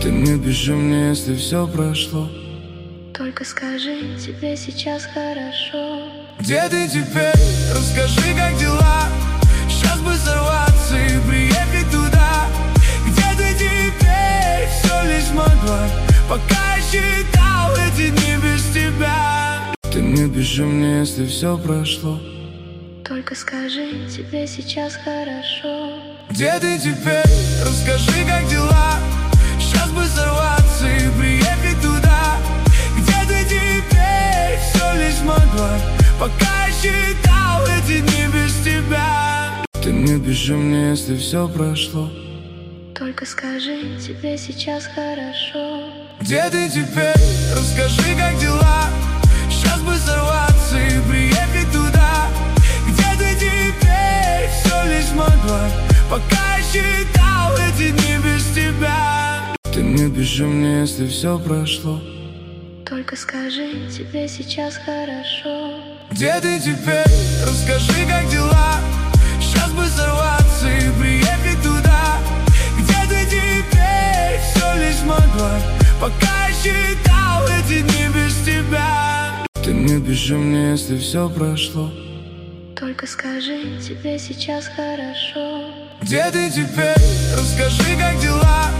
Ты не пиши мне, если все прошло. Только скажи, тебе сейчас хорошо. Где ты теперь? Расскажи, как дела. Сейчас бы сорваться и приехать туда. Где ты теперь? Все лишь могла, пока я считал эти дни без тебя. Ты не пиши мне, если все прошло. Только скажи, тебе сейчас хорошо. Где ты теперь? Расскажи, как дела. Сейчас бы сорваться и приехать туда. Где ты теперь? Все лишь могла, пока я считал эти дни без тебя. Ты не пиши мне, если все прошло. Только скажи, тебе сейчас хорошо. Где ты теперь? Расскажи, как дела. Сейчас бы сорваться и приехать туда. Где ты теперь? Все лишь могла, пока я считал эти дни без тебя. Ты не пиши мне, если все прошло. Только скажи, тебе сейчас хорошо. Где ты теперь? Расскажи, как дела. Сейчас бы сорваться и приехать туда. Где ты теперь? Все лишь могла, пока я считал эти дни без тебя. Ты не пиши мне, если все прошло. Только скажи, тебе сейчас хорошо. Где ты теперь? Расскажи, как дела.